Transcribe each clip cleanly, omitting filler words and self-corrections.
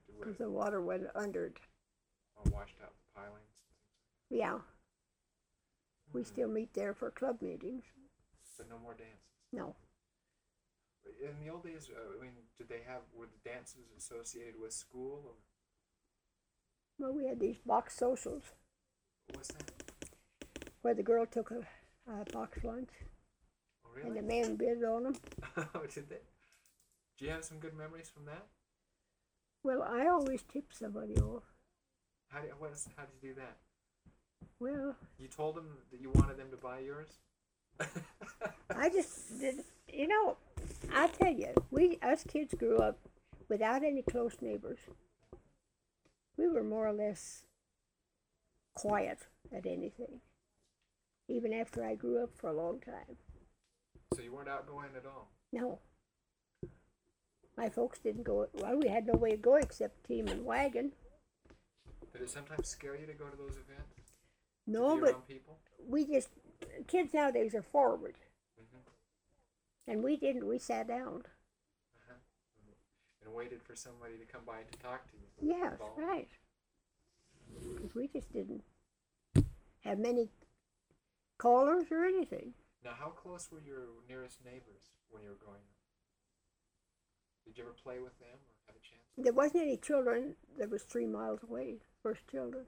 because the water went under it. All washed out the pilings. Yeah, we Hmm. still meet there for club meetings. But no more dances. No, In the old days, I mean, were the dances associated with school, or well, we had these box socials what's that? where the girl took a box lunch Oh, and the really? man bid on them. Oh, did they? Do you have some good memories from that? Well, I always tip somebody off. How did you do that? Well, You told them that you wanted them to buy yours? I just did. You know, I tell you, us kids grew up without any close neighbors. We were more or less quiet at anything, even after I grew up for a long time. So you weren't outgoing at all? No, my folks didn't go. Well, we had no way to go except team and wagon. Did it sometimes scare you to go to those events? To No, be but around people? we just kids nowadays are forward, Mm-hmm. and we didn't. We sat down. Uh-huh. And waited for somebody to come by to talk to you. Yes, Involved. right. Because we just didn't have many callers or anything. Now, how close were your nearest neighbors when you were growing up? Did you ever play with them or have a chance? There wasn't any children that was 3 miles away. First children.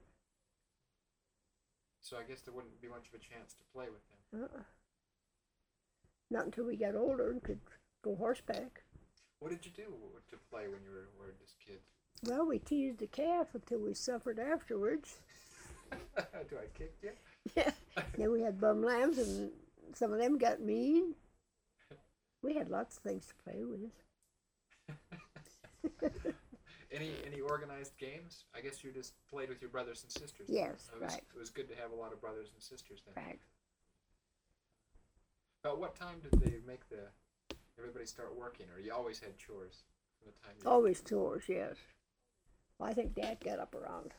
So I guess there wouldn't be much of a chance to play with them. Not until we got older and could go horseback. What did you do to play when you were just kids? Well, we teased the calf until we suffered afterwards. Do I kick you? Yeah. Then we had bum lambs, and some of them got mean. We had lots of things to play with. Any organized games? I guess you just played with your brothers and sisters. Yes, it right. It was good to have a lot of brothers and sisters then. Right. About what time did they make everybody start working, or you always had chores from the time you Always chores, yes. Well, I think Dad got up around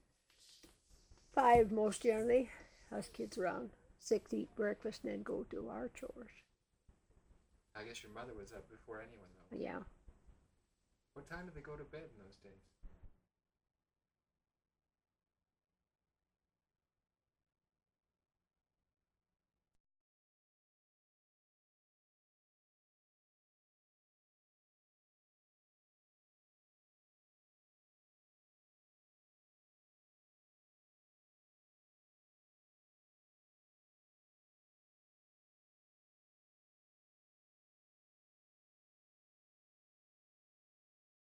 5 most generally. Us kids around 6, eat breakfast, and then go do our chores. I guess your mother was up before anyone though. Yeah. What time did they go to bed in those days?